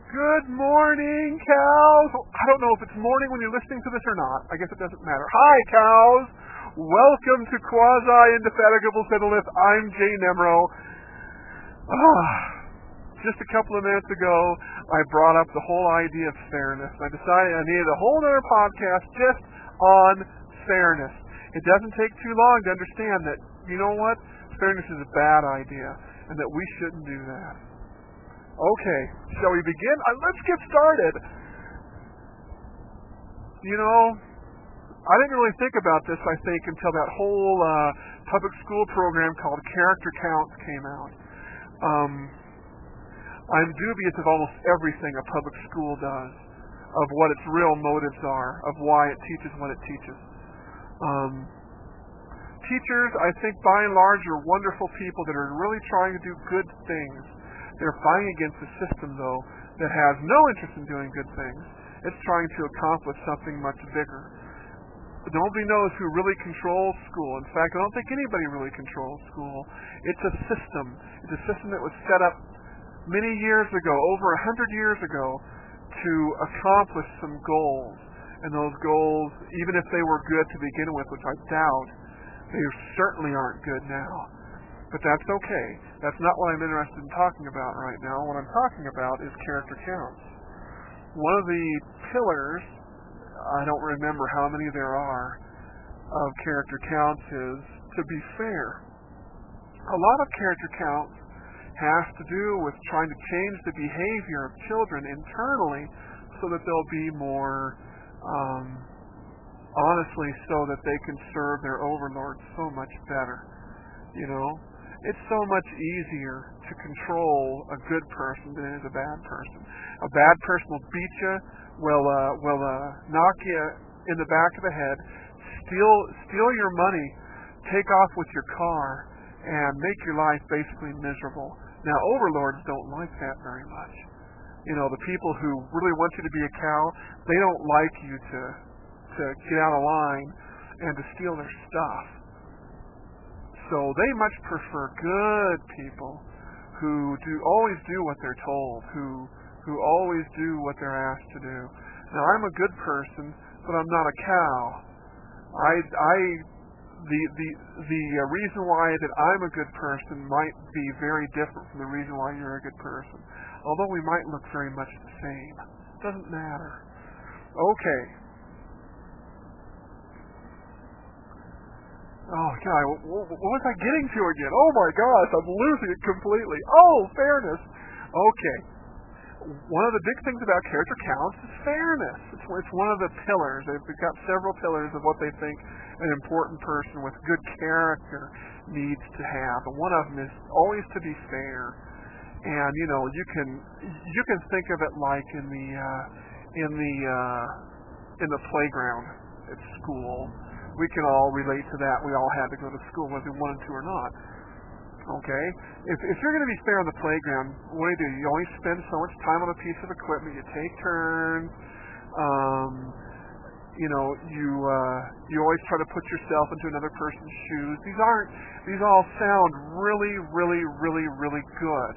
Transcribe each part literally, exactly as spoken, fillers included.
Good morning, cows. I don't know if it's morning when you're listening to this or not. I guess it doesn't matter. Hi, cows. Welcome to Quasi-Indefatigable Fiddleth. I'm Jay Nemro. Ah, just a couple of minutes ago, I brought up the whole idea of fairness. I decided I needed a whole other podcast just on fairness. It doesn't take too long to understand that, you know what, fairness is a bad idea and that we shouldn't do that. Okay, shall we begin? Uh, let's get started. You know, I didn't really think about this, I think, until that whole uh, public school program called Character Counts came out. Um, I'm dubious of almost everything a public school does, of what its real motives are, of why it teaches what it teaches. Um, teachers, I think, by and large, are wonderful people that are really trying to do good things. They're fighting against a system, though, that has no interest in doing good things. It's trying to accomplish something much bigger. But nobody knows who really controls school. In fact, I don't think anybody really controls school. It's a system. It's a system that was set up many years ago, over a hundred years ago, to accomplish some goals. And those goals, even if they were good to begin with, which I doubt, they certainly aren't good now. But that's okay. That's not what I'm interested in talking about right now. What I'm talking about is character counts. One of the pillars, I don't remember how many there are, of character counts is to be fair. A lot of character counts has to do with trying to change the behavior of children internally so that they'll be more, um, honestly, so that they can serve their overlords so much better. You know? It's so much easier to control a good person than it is a bad person. A bad person will beat you, will uh, will uh, knock you in the back of the head, steal steal your money, take off with your car, and make your life basically miserable. Now, overlords don't like that very much. You know, the people who really want you to be a cow, they don't like you to to get out of line and to steal their stuff. So they much prefer good people who do always do what they're told, who who always do what they're asked to do. Now, I'm a good person, but I'm not a cow. I I the the the reason why that I'm a good person might be very different from the reason why you're a good person. Although we might look very much the same. Doesn't matter. Okay. Oh, God, what, what was I getting to again? Oh, my gosh, I'm losing it completely. Oh, fairness. Okay. One of the big things about character counts is fairness. It's, it's one of the pillars. They've got several pillars of what they think an important person with good character needs to have. And one of them is always to be fair. And, you know, you can you can think of it like in the uh, in the uh, in the playground at school. We can all relate to that. We all had to go to school whether we wanted to or not. Okay? If if you're going to be fair on the playground, what do you do? You only spend so much time on a piece of equipment. You take turns. Um, you know, you uh, you always try to put yourself into another person's shoes. These aren't. These all sound really, really, really, really good.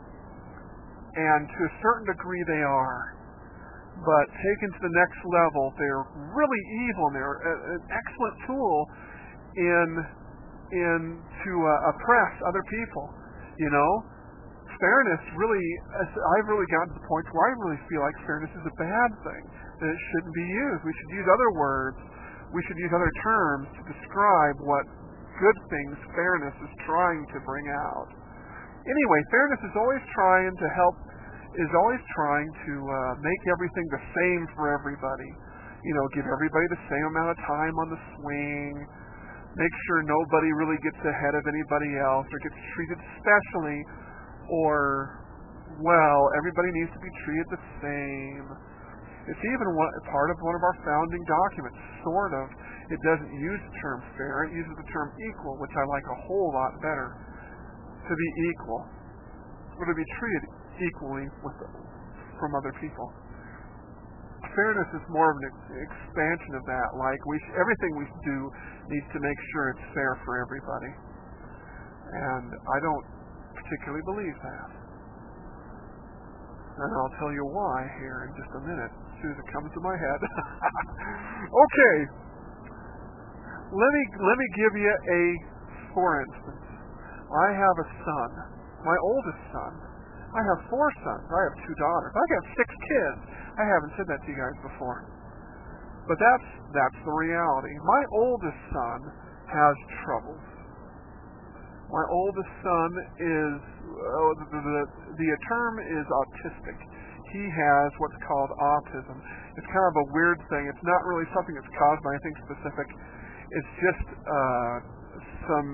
And to a certain degree, they are. But taken to the next level, they're really evil, and they're an excellent tool in in to uh, oppress other people. You know, fairness really, I've really gotten to the point where I really feel like fairness is a bad thing, that it shouldn't be used. We should use other words. We should use other terms to describe what good things fairness is trying to bring out. Anyway, fairness is always trying to help. is always trying to uh, make everything the same for everybody. You know, give everybody the same amount of time on the swing, make sure nobody really gets ahead of anybody else or gets treated specially, or, well, everybody needs to be treated the same. It's even one, part of one of our founding documents, sort of. It doesn't use the term fair, it uses the term equal, which I like a whole lot better. To be equal, or to be treated equally with the, from other people. Fairness is more of an ex- expansion of that. Like we, sh- everything we do needs to make sure it's fair for everybody. And I don't particularly believe that. And I'll tell you why here in just a minute, as soon as it comes to my head. Okay. Let me let me give you a for instance. I have a son, my oldest son. I have four sons. I have two daughters. I have six kids. I haven't said that to you guys before. But that's that's the reality. My oldest son has troubles. My oldest son is, oh, the, the, the term is autistic. He has what's called autism. It's kind of a weird thing. It's not really something that's caused by anything specific. It's just uh, some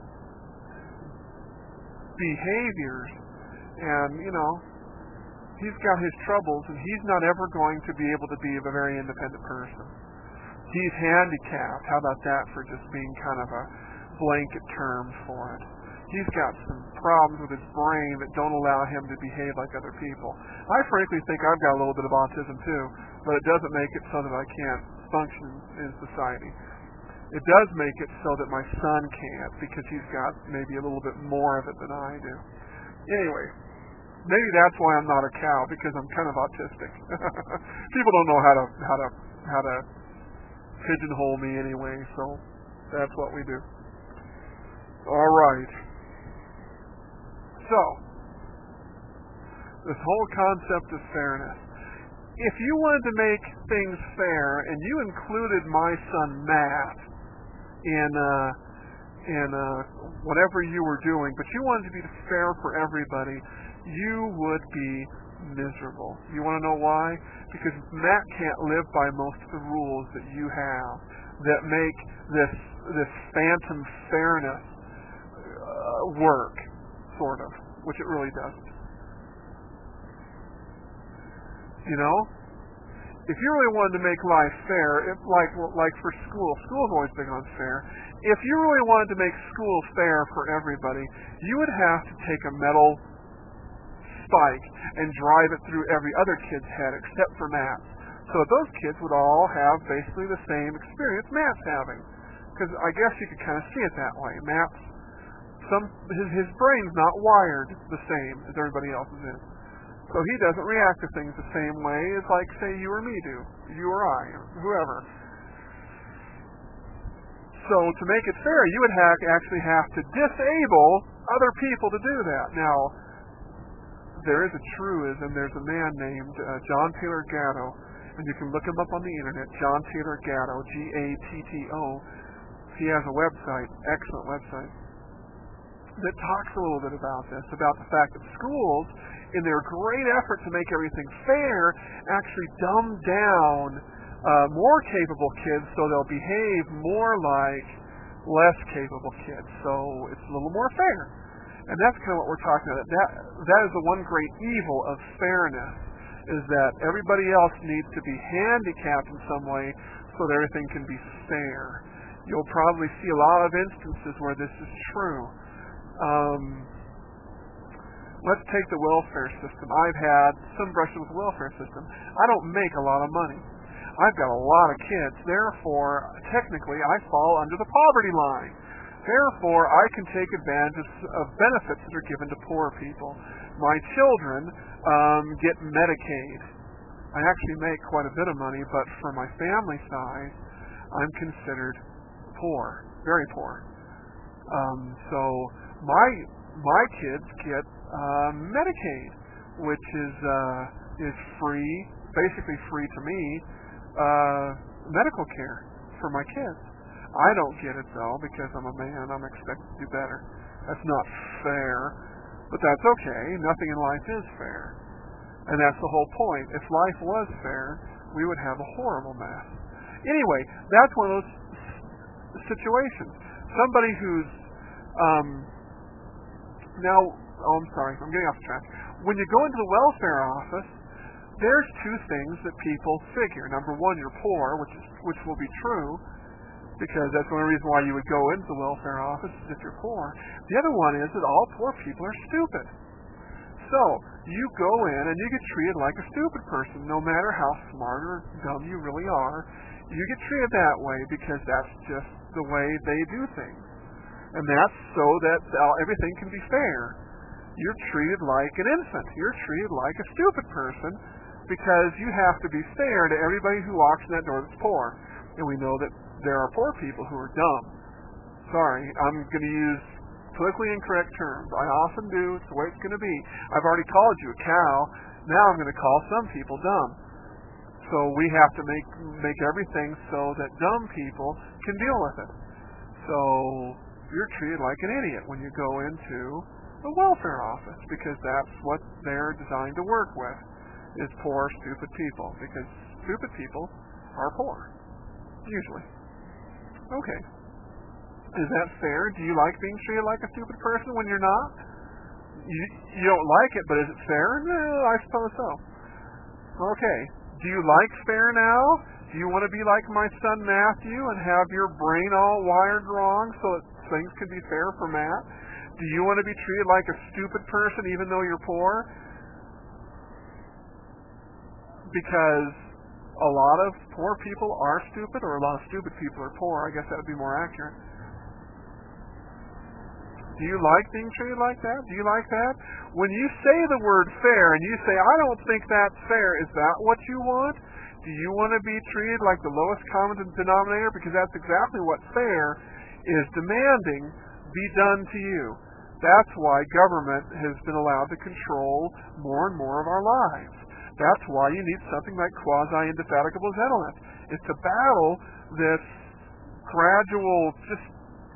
behaviors. And, you know, he's got his troubles, and he's not ever going to be able to be a very independent person. He's handicapped. How about that for just being kind of a blanket term for it? He's got some problems with his brain that don't allow him to behave like other people. I frankly think I've got a little bit of autism too, but it doesn't make it so that I can't function in society. It does make it so that my son can't, because he's got maybe a little bit more of it than I do. Anyway, maybe that's why I'm not a cow, because I'm kind of autistic. People don't know how to how to how to pigeonhole me anyway, so that's what we do. All right. So, this whole concept of fairness. If you wanted to make things fair, and you included my son Matt in uh, in uh, whatever you were doing, but you wanted to be fair for everybody, you would be miserable. You want to know why? Because Matt can't live by most of the rules that you have that make this this phantom fairness uh, work, sort of, which it really doesn't. You know, if you really wanted to make life fair, if, like like for school, school's always big on fair. If you really wanted to make school fair for everybody, you would have to take a metal spike and drive it through every other kid's head except for Matt's. So those kids would all have basically the same experience Matt's having. Because I guess you could kind of see it that way. Matt's, some his, his brain's not wired the same as everybody else's is. So he doesn't react to things the same way as, like, say, you or me do. You or I, or whoever. So to make it fair, you would have, actually have to disable other people to do that. Now, there is a truism. There's a man named uh, John Taylor Gatto, and you can look him up on the internet, John Taylor Gatto, G A T T O. He has a website, excellent website, that talks a little bit about this, about the fact that schools, in their great effort to make everything fair, actually dumb down uh, more capable kids so they'll behave more like less capable kids. So it's a little more fair. And that's kind of what we're talking about. That that is the one great evil of fairness, is that everybody else needs to be handicapped in some way so that everything can be fair. You'll probably see a lot of instances where this is true. Um, let's take the welfare system. I've had some brushes with the welfare system. I don't make a lot of money. I've got a lot of kids. Therefore, technically, I fall under the poverty line. Therefore, I can take advantage of benefits that are given to poor people. My children um, get Medicaid. I actually make quite a bit of money, but for my family size, I'm considered poor, very poor. Um, so my my kids get uh, Medicaid, which is uh, is free, basically free to me, uh, medical care for my kids. I don't get it, though, because I'm a man. I'm expected to do better. That's not fair, but that's okay. Nothing in life is fair. And that's the whole point. If life was fair, we would have a horrible mess. Anyway, that's one of those situations. Somebody who's, um, now, oh, I'm sorry, I'm getting off track. When you go into the welfare office, there's two things that people figure. Number one, you're poor, which is which will be true, because that's the only reason why you would go into the welfare office is if you're poor. The other one is that all poor people are stupid. So, you go in and you get treated like a stupid person, no matter how smart or dumb you really are. You get treated that way because that's just the way they do things. And that's so that uh, everything can be fair. you're treated like an infant. You're treated like a stupid person because you have to be fair to everybody who walks in that door that's poor. And we know that there are poor people who are dumb. Sorry, I'm going to use politically incorrect terms. I often do. It's the way it's going to be. I've already called you a cow. Now I'm going to call some people dumb. So we have to make make everything so that dumb people can deal with it. So you're treated like an idiot when you go into a welfare office because that's what they're designed to work with, is poor, stupid people, because stupid people are poor, usually. Okay. Is that fair? Do you like being treated like a stupid person when you're not? You, you don't like it, but is it fair? No, I suppose so. Okay. Do you like fair now? Do you want to be like my son Matthew and have your brain all wired wrong so that things can be fair for Matt? Do you want to be treated like a stupid person even though you're poor? Because a lot of poor people are stupid, or a lot of stupid people are poor. I guess that would be more accurate. Do you like being treated like that? Do you like that? When you say the word fair and you say, I don't think that's fair, is that what you want? Do you want to be treated like the lowest common denominator? Because that's exactly what fair is demanding be done to you. That's why government has been allowed to control more and more of our lives. That's why you need something like quasi-indefatigable gentleness. It's to battle this gradual, just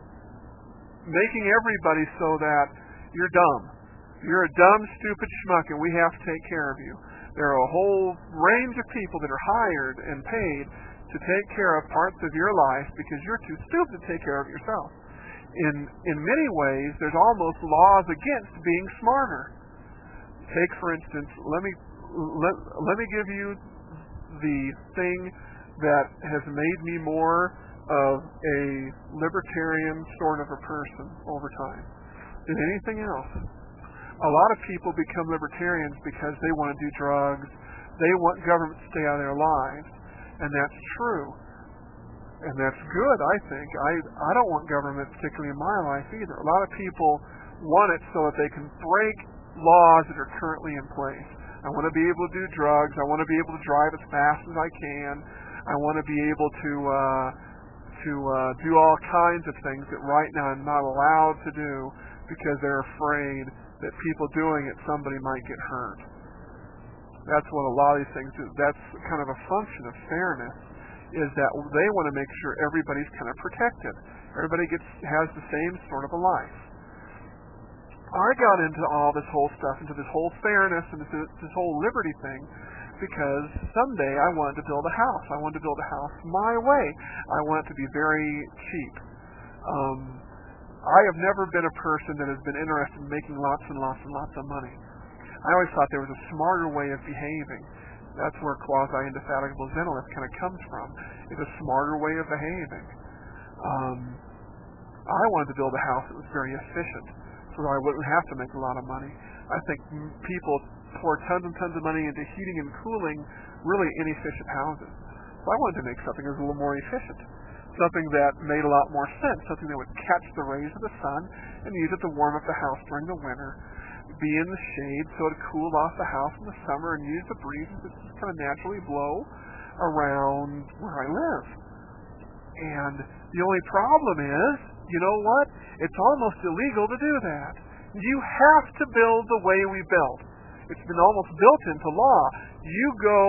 making everybody so that you're dumb. You're a dumb, stupid schmuck, and we have to take care of you. There are a whole range of people that are hired and paid to take care of parts of your life because you're too stupid to take care of yourself. In in many ways, there's almost laws against being smarter. Take, for instance, let me let, let me give you the thing that has made me more of a libertarian sort of a person over time than anything else. A lot of people become libertarians because they want to do drugs. They want government to stay out of their lives. And that's true. And that's good, I think. I, I don't want government particularly in my life either. A lot of people want it so that they can break laws that are currently in place. I want to be able to do drugs. I want to be able to drive as fast as I can. I want to be able to uh, to uh, do all kinds of things that right now I'm not allowed to do because they're afraid that people doing it, somebody might get hurt. That's what a lot of these things do. That's kind of a function of fairness, is that they want to make sure everybody's kind of protected. Everybody gets has the same sort of a life. I got into all this whole stuff, into this whole fairness and this, this whole liberty thing, because someday I wanted to build a house. I wanted to build a house my way. I want it to be very cheap. Um, I have never been a person that has been interested in making lots and lots and lots of money. I always thought there was a smarter way of behaving. That's where quasi-indefatigable gentleness kind of comes from. It's a smarter way of behaving. Um, I wanted to build a house that was very efficient, so that I wouldn't have to make a lot of money. I think people pour tons and tons of money into heating and cooling really inefficient houses. So I wanted to make something that was a little more efficient, something that made a lot more sense, something that would catch the rays of the sun and use it to warm up the house during the winter, be in the shade so it would cool off the house in the summer, and use the breezes that just kind of naturally blow around where I live. And the only problem is, you know what? It's almost illegal to do that. You have to build the way we build. It's been almost built into law. You go,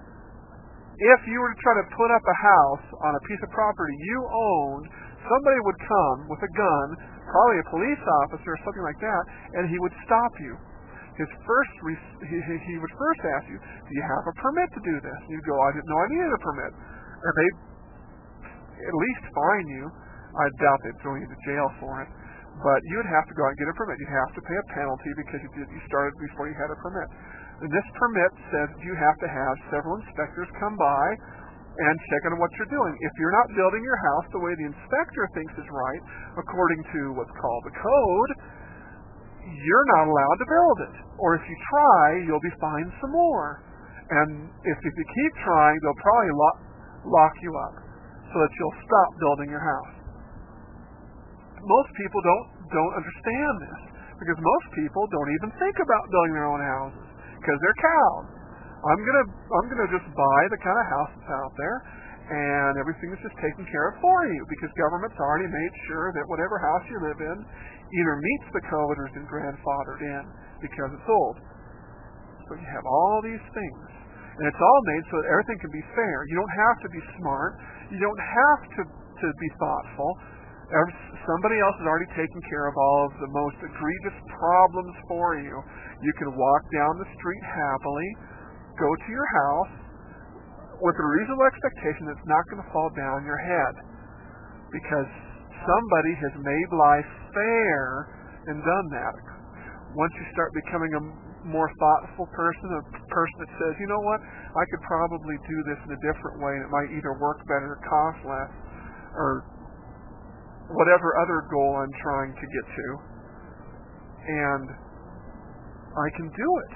if you were to try to put up a house on a piece of property you owned, somebody would come with a gun, probably a police officer or something like that, and he would stop you. His first, he, he would first ask you, do you have a permit to do this? And you'd go, I didn't know I needed a permit. Or they'd at least fine you. I doubt they'd throw you into jail for it. But you would have to go out and get a permit. You'd have to pay a penalty because you did you started before you had a permit. And this permit says you have to have several inspectors come by and check on what you're doing. If you're not building your house the way the inspector thinks is right, according to what's called the code, you're not allowed to build it. Or if you try, you'll be fined some more. And if, if you keep trying, they'll probably lock, lock you up so that you'll stop building your house. Most people don't don't understand this. Because most people don't even think about building their own houses because they're cows. I'm gonna I'm gonna just buy the kind of house that's out there, and everything is just taken care of for you because government's already made sure that whatever house you live in either meets the code or has been grandfathered in because it's old. So you have all these things, and it's all made so that everything can be fair. You don't have to be smart. You don't have to to be thoughtful. Somebody else has already taken care of all of the most egregious problems for you. You can walk down the street happily, go to your house with a reasonable expectation that it's not going to fall down your head because somebody has made life fair and done that. Once you start becoming a more thoughtful person, a person that says, you know what, I could probably do this in a different way and it might either work better or cost less or whatever other goal I'm trying to get to, and I can do it.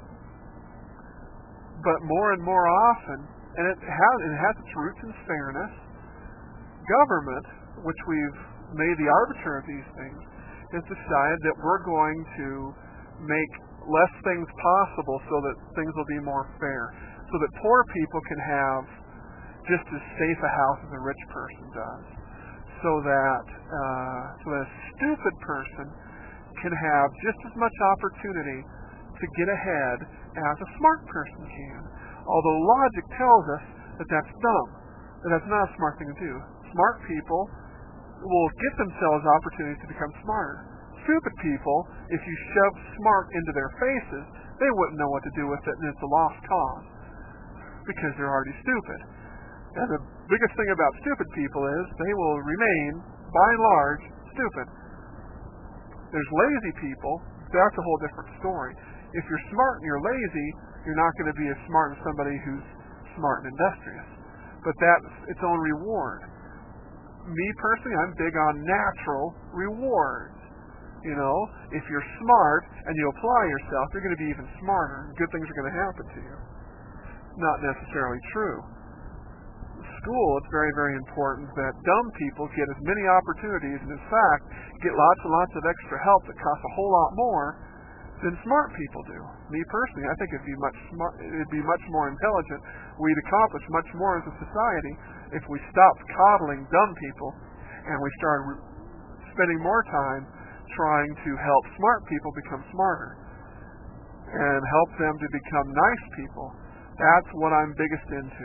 But more and more often, and it has, it has its roots in fairness, government, which we've made the arbiter of these things, has decided that we're going to make less things possible so that things will be more fair, so that poor people can have just as safe a house as a rich person does. So that, uh, so that a stupid person can have just as much opportunity to get ahead as a smart person can. Although logic tells us that that's dumb, that that's not a smart thing to do. Smart people will get themselves opportunities to become smarter. Stupid people, if you shove smart into their faces, they wouldn't know what to do with it, and it's a lost cause because they're already stupid. And the biggest thing about stupid people is they will remain, by and large, stupid. There's lazy people. That's a whole different story. If you're smart and you're lazy, you're not going to be as smart as somebody who's smart and industrious. But that's its own reward. Me personally, I'm big on natural rewards. You know, if you're smart and you apply yourself, you're going to be even smarter, and good things are going to happen to you. Not necessarily true. School, it's very, very important that dumb people get as many opportunities and, in fact, get lots and lots of extra help that costs a whole lot more than smart people do. Me personally, I think it'd be much smart, it'd be much more intelligent. We'd accomplish much more as a society if we stopped coddling dumb people and we started re- spending more time trying to help smart people become smarter and help them to become nice people. That's what I'm biggest into.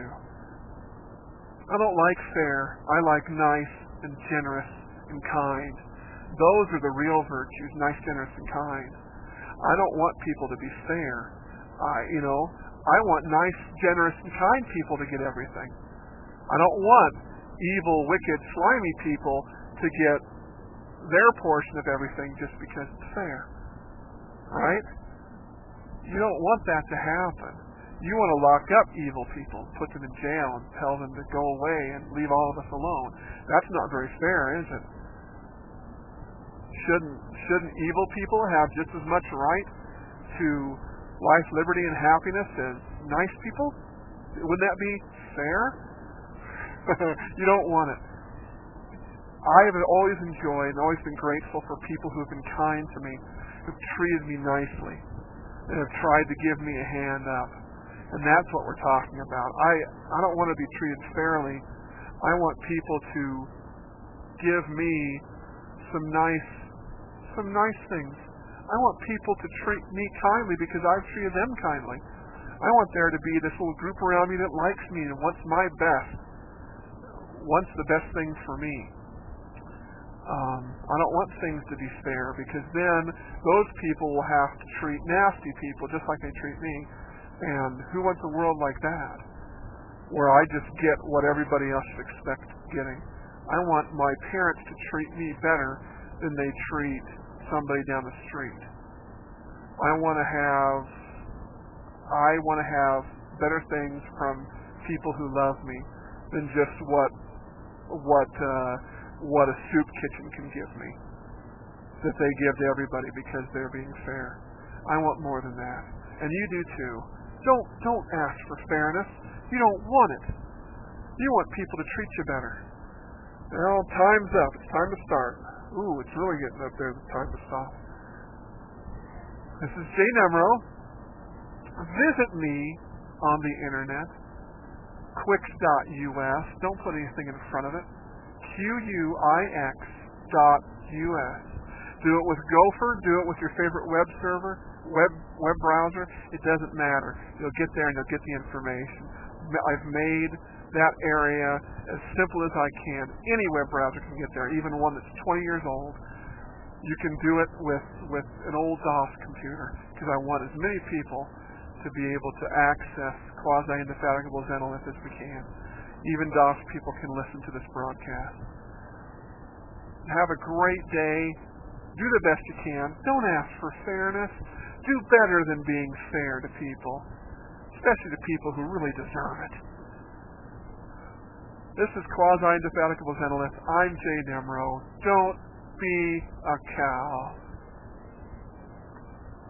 I don't like fair. I like nice and generous and kind. Those are the real virtues, nice, generous, and kind. I don't want people to be fair. I, you know, I want nice, generous, and kind people to get everything. I don't want evil, wicked, slimy people to get their portion of everything just because it's fair. Right? You don't want that to happen. You want to lock up evil people, put them in jail, and tell them to go away and leave all of us alone. That's not very fair, is it? Shouldn't shouldn't evil people have just as much right to life, liberty, and happiness as nice people? Wouldn't that be fair? You don't want it. I have always enjoyed and always been grateful for people who have been kind to me, who've treated me nicely, and have tried to give me a hand up. And that's what we're talking about. I, I don't want to be treated fairly. I want people to give me some nice some nice things. I want people to treat me kindly because I've treated them kindly. I want there to be this little group around me that likes me and wants my best, wants the best thing for me. Um, I don't want things to be fair because then those people will have to treat nasty people just like they treat me. And who wants a world like that, where I just get what everybody else should expect getting? I want my parents to treat me better than they treat somebody down the street. I want to have, I want to have better things from people who love me than just what, what, uh, what a soup kitchen can give me, that they give to everybody because they're being fair. I want more than that, and you do too. Don't don't ask for fairness. You don't want it. You want people to treat you better. Well, time's up. It's time to start. Ooh, it's really getting up there. It's time to stop. This is Jay Nemro. Visit me on the internet, quix dot U S. Don't put anything in front of it. Q U I X dot U S. Do it with Gopher. Do it with your favorite web server, web web browser. It doesn't matter. You'll get there and you'll get the information. I've made that area as simple as I can. Any web browser can get there, even one that's twenty years old. You can do it with, with an old DOS computer, because I want as many people to be able to access quasi-indefatigable Zenolith as we can. Even DOS people can listen to this broadcast. Have a great day. Do the best you can. Don't ask for fairness. Do better than being fair to people, especially to people who really deserve it. This is Quasi-Indefatigable Zenolith. I'm Jay Nemro. Don't be a cow.